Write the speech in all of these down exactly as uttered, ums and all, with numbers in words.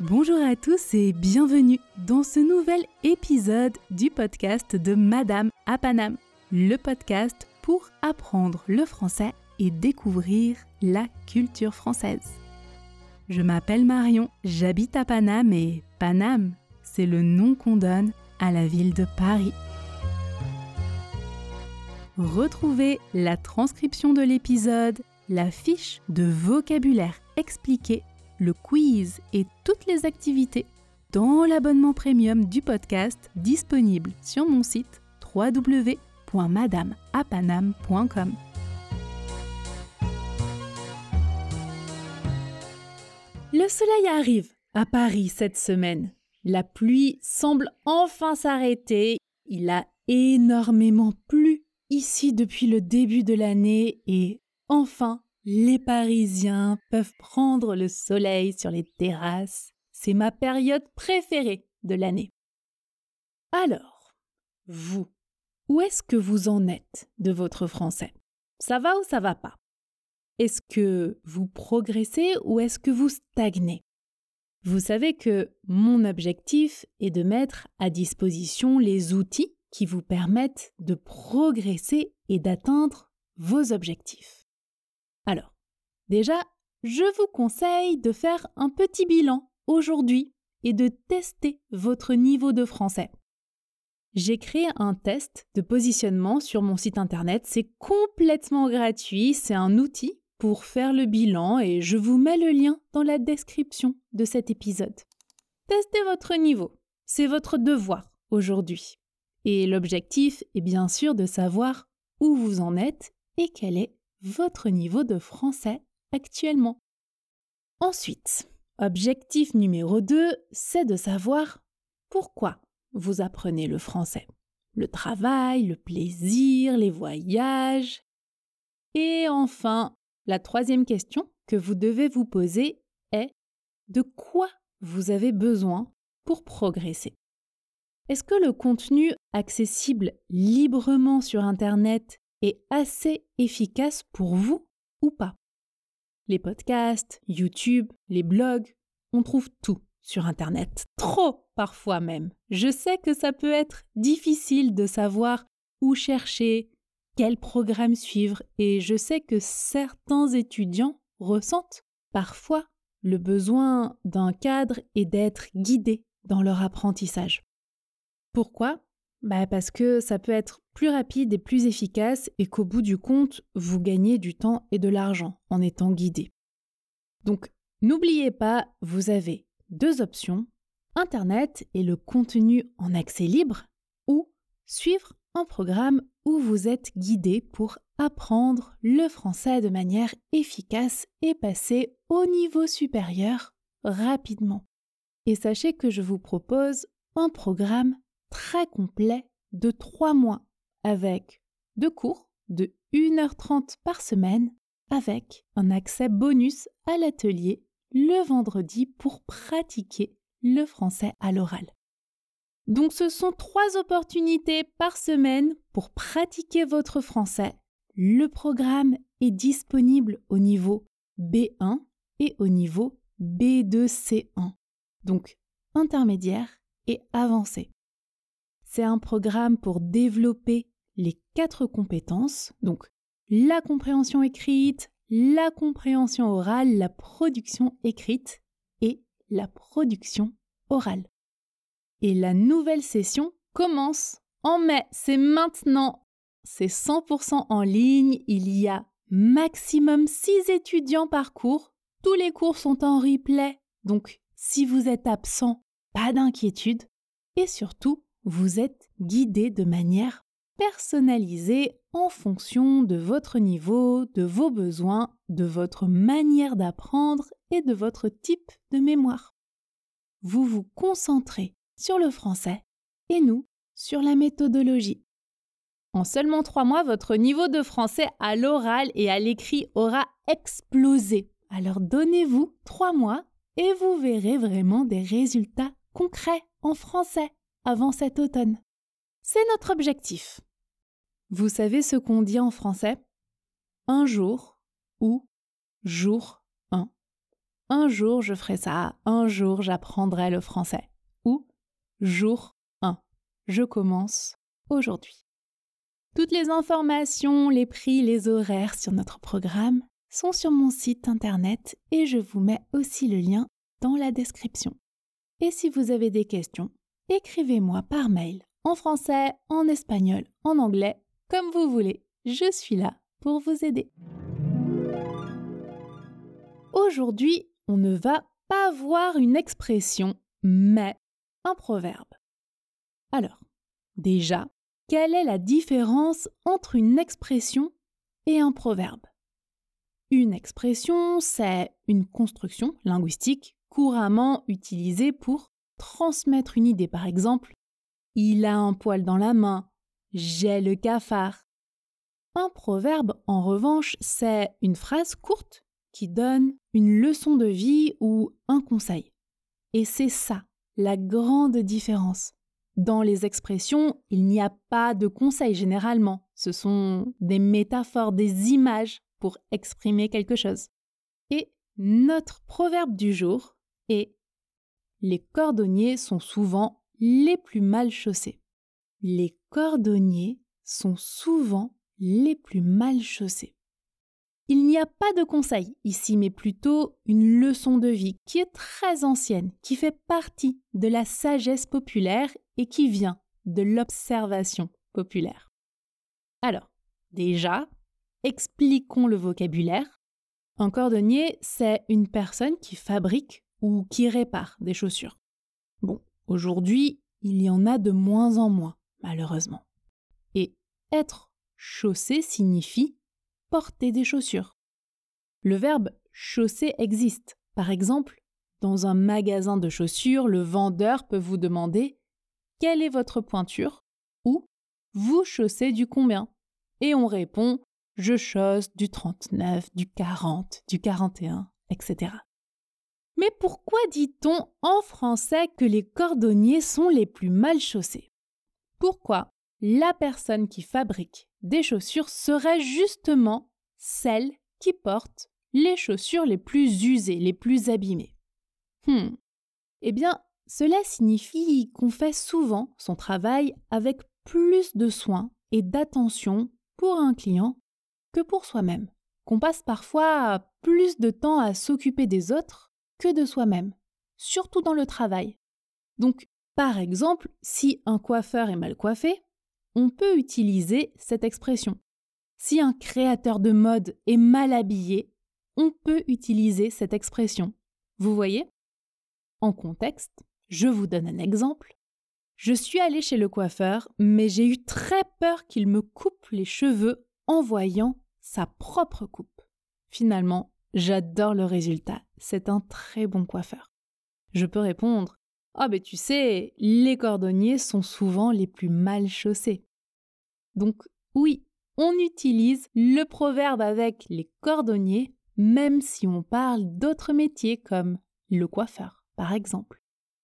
Bonjour à tous et bienvenue dans ce nouvel épisode du podcast de Madame à Paname, le podcast pour apprendre le français et découvrir la culture française. Je m'appelle Marion, j'habite à Paname et Paname, c'est le nom qu'on donne à la ville de Paris. Retrouvez la transcription de l'épisode, la fiche de vocabulaire expliquée, le quiz et toutes les activités dans l'abonnement premium du podcast disponible sur mon site w w w point madame à paname point com. Le soleil arrive à Paris cette semaine. La pluie semble enfin s'arrêter. Il a énormément plu ici depuis le début de l'année et enfin, les Parisiens peuvent prendre le soleil sur les terrasses. C'est ma période préférée de l'année. Alors, vous, où est-ce que vous en êtes de votre français? Ça va ou ça va pas? Est-ce que vous progressez ou est-ce que vous stagnez? Vous savez que mon objectif est de mettre à disposition les outils qui vous permettent de progresser et d'atteindre vos objectifs. Alors, déjà, je vous conseille de faire un petit bilan aujourd'hui et de tester votre niveau de français. J'ai créé un test de positionnement sur mon site internet. C'est complètement gratuit, c'est un outil pour faire le bilan et je vous mets le lien dans la description de cet épisode. Testez votre niveau, c'est votre devoir aujourd'hui. Et l'objectif est bien sûr de savoir où vous en êtes et quel est votre niveau de français actuellement. Ensuite, objectif numéro deux, c'est de savoir pourquoi vous apprenez le français. Le travail, le plaisir, les voyages. Et enfin, la troisième question que vous devez vous poser est de quoi vous avez besoin pour progresser. Est-ce que le contenu accessible librement sur Internet est assez efficace pour vous ou pas? Les podcasts, YouTube, les blogs, on trouve tout sur Internet. Trop parfois même. Je sais que ça peut être difficile de savoir où chercher, quel programme suivre et je sais que certains étudiants ressentent parfois le besoin d'un cadre et d'être guidés dans leur apprentissage. Pourquoi? Bah parce que ça peut être plus rapide et plus efficace et qu'au bout du compte, vous gagnez du temps et de l'argent en étant guidé. Donc, n'oubliez pas, vous avez deux options, Internet et le contenu en accès libre ou suivre un programme où vous êtes guidé pour apprendre le français de manière efficace et passer au niveau supérieur rapidement. Et sachez que je vous propose un programme très complet de trois mois avec deux cours de une heure trente par semaine avec un accès bonus à l'atelier le vendredi pour pratiquer le français à l'oral. Donc ce sont trois opportunités par semaine pour pratiquer votre français. Le programme est disponible au niveau B un et au niveau B deux C un, donc intermédiaire et avancé. C'est un programme pour développer les quatre compétences, donc la compréhension écrite, la compréhension orale, la production écrite et la production orale. Et la nouvelle session commence en mai, c'est maintenant. C'est cent pour cent en ligne, il y a maximum six étudiants par cours. Tous les cours sont en replay, donc si vous êtes absent, pas d'inquiétude. Et surtout, vous êtes guidé de manière personnalisée en fonction de votre niveau, de vos besoins, de votre manière d'apprendre et de votre type de mémoire. Vous vous concentrez sur le français et nous sur la méthodologie. En seulement trois mois, votre niveau de français à l'oral et à l'écrit aura explosé. Alors donnez-vous trois mois et vous verrez vraiment des résultats concrets en français avant cet automne. C'est notre objectif. Vous savez ce qu'on dit en français? Un jour ou jour un. un jour je ferai ça, un jour j'apprendrai le français. Ou jour un, je commence aujourd'hui. Toutes les informations, les prix, les horaires sur notre programme sont sur mon site internet et je vous mets aussi le lien dans la description. Et si vous avez des questions, écrivez-moi par mail, en français, en espagnol, en anglais, comme vous voulez. Je suis là pour vous aider. Aujourd'hui, on ne va pas voir une expression, mais un proverbe. Alors, déjà, quelle est la différence entre une expression et un proverbe ? Une expression, c'est une construction linguistique couramment utilisée pour transmettre une idée. Par exemple, « il a un poil dans la main »,« j'ai le cafard ». Un proverbe, en revanche, c'est une phrase courte qui donne une leçon de vie ou un conseil. Et c'est ça, la grande différence. Dans les expressions, il n'y a pas de conseil généralement. Ce sont des métaphores, des images pour exprimer quelque chose. Et notre proverbe du jour est « Les cordonniers sont souvent les plus mal chaussés ». Les cordonniers sont souvent les plus mal chaussés. Il n'y a pas de conseil ici, mais plutôt une leçon de vie qui est très ancienne, qui fait partie de la sagesse populaire et qui vient de l'observation populaire. Alors, déjà, expliquons le vocabulaire. Un cordonnier, c'est une personne qui fabrique ou qui répare des chaussures. Bon, aujourd'hui, il y en a de moins en moins, malheureusement. Et être chaussé signifie porter des chaussures. Le verbe chausser existe. Par exemple, dans un magasin de chaussures, le vendeur peut vous demander « Quelle est votre pointure ?» ou « Vous chaussez du combien ?» Et on répond « Je chausse du trente-neuf, du quarante, du quarante et un, et cetera » Mais pourquoi dit-on en français que les cordonniers sont les plus mal chaussés ? Pourquoi la personne qui fabrique des chaussures serait justement celle qui porte les chaussures les plus usées, les plus abîmées. Hmm. Eh bien, cela signifie qu'on fait souvent son travail avec plus de soin et d'attention pour un client que pour soi-même, qu'on passe parfois plus de temps à s'occuper des autres que de soi-même, surtout dans le travail. Donc, par exemple, si un coiffeur est mal coiffé, on peut utiliser cette expression. Si un créateur de mode est mal habillé, on peut utiliser cette expression. Vous voyez ? En contexte, je vous donne un exemple. Je suis allée chez le coiffeur, mais j'ai eu très peur qu'il me coupe les cheveux en voyant sa propre coupe. Finalement, j'adore le résultat. C'est un très bon coiffeur. Je peux répondre « Ah, ben tu sais, les cordonniers sont souvent les plus mal chaussés. » Donc, oui, on utilise le proverbe avec les cordonniers, même si on parle d'autres métiers comme le coiffeur, par exemple.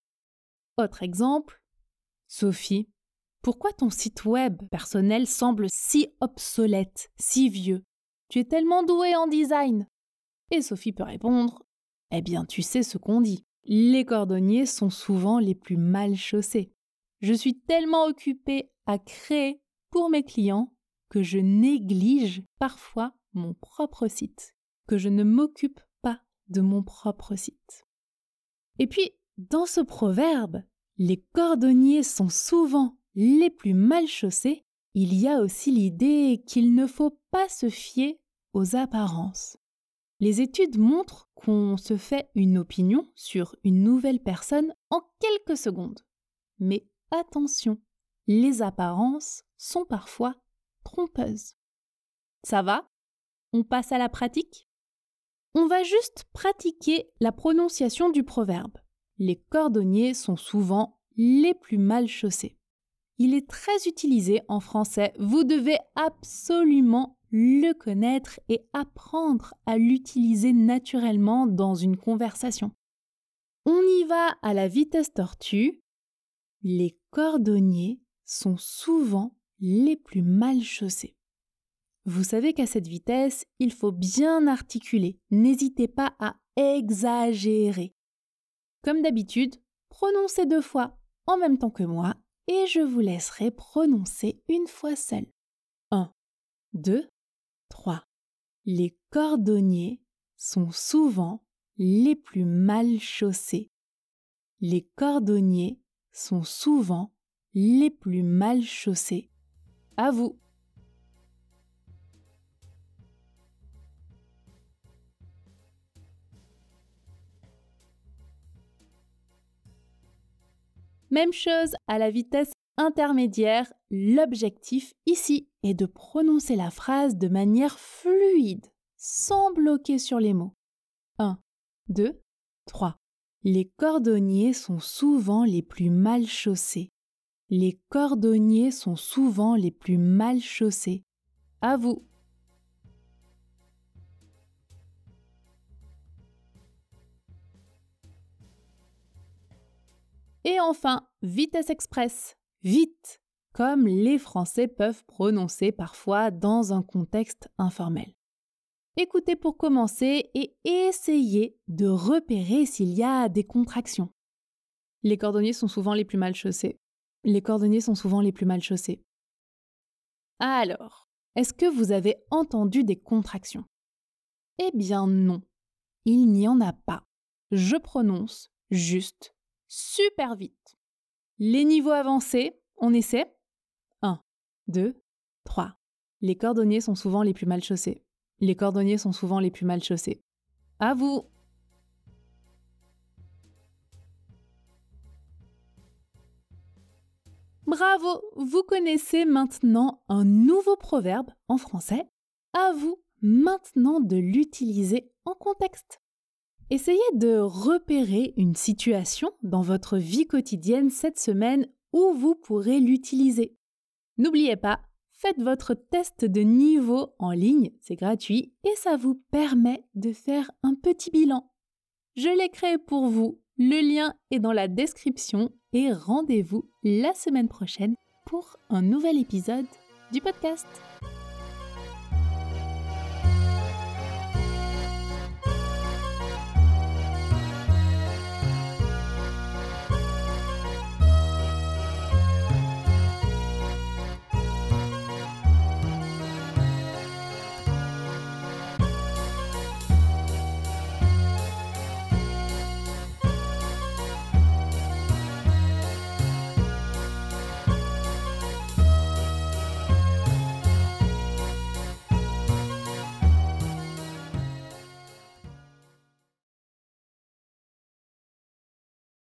Autre exemple, Sophie, pourquoi ton site web personnel semble si obsolète, si vieux ? Tu es tellement douée en design. Et Sophie peut répondre, eh bien, tu sais ce qu'on dit. Les cordonniers sont souvent les plus mal chaussés. Je suis tellement occupée à créer pour mes clients que je néglige parfois mon propre site, que je ne m'occupe pas de mon propre site. Et puis, dans ce proverbe, les cordonniers sont souvent les plus mal chaussés, il y a aussi l'idée qu'il ne faut pas se fier aux apparences. Les études montrent qu'on se fait une opinion sur une nouvelle personne en quelques secondes. Mais attention, les apparences sont parfois trompeuses. Ça va ? On passe à la pratique ? On va juste pratiquer la prononciation du proverbe. Les cordonniers sont souvent les plus mal chaussés. Il est très utilisé en français. Vous devez absolument le connaître et apprendre à l'utiliser naturellement dans une conversation. On y va à la vitesse tortue. Les cordonniers sont souvent les plus mal chaussés. Vous savez qu'à cette vitesse, il faut bien articuler. N'hésitez pas à exagérer. Comme d'habitude, prononcez deux fois en même temps que moi et je vous laisserai prononcer une fois seul. un, deux, trois. Les cordonniers sont souvent les plus mal chaussés. Les cordonniers sont souvent les plus mal chaussés. À vous. Même chose à la vitesse intermédiaire, l'objectif ici est de prononcer la phrase de manière fluide, sans bloquer sur les mots. un, deux, trois. Les cordonniers sont souvent les plus mal chaussés. Les cordonniers sont souvent les plus mal chaussés. À vous. Et enfin, vitesse express. Vite, comme les Français peuvent prononcer parfois dans un contexte informel. Écoutez pour commencer et essayez de repérer s'il y a des contractions. Les cordonniers sont souvent les plus mal chaussés. Les cordonniers sont souvent les plus mal chaussés. Alors, est-ce que vous avez entendu des contractions? Eh bien non, il n'y en a pas. Je prononce juste super vite. Les niveaux avancés, on essaie. un, deux, trois. Les cordonniers sont souvent les plus mal chaussés. Les cordonniers sont souvent les plus mal chaussés. À vous! Bravo! Vous connaissez maintenant un nouveau proverbe en français. À vous maintenant de l'utiliser en contexte. Essayez de repérer une situation dans votre vie quotidienne cette semaine où vous pourrez l'utiliser. N'oubliez pas, faites votre test de niveau en ligne, c'est gratuit et ça vous permet de faire un petit bilan. Je l'ai créé pour vous, le lien est dans la description et rendez-vous la semaine prochaine pour un nouvel épisode du podcast.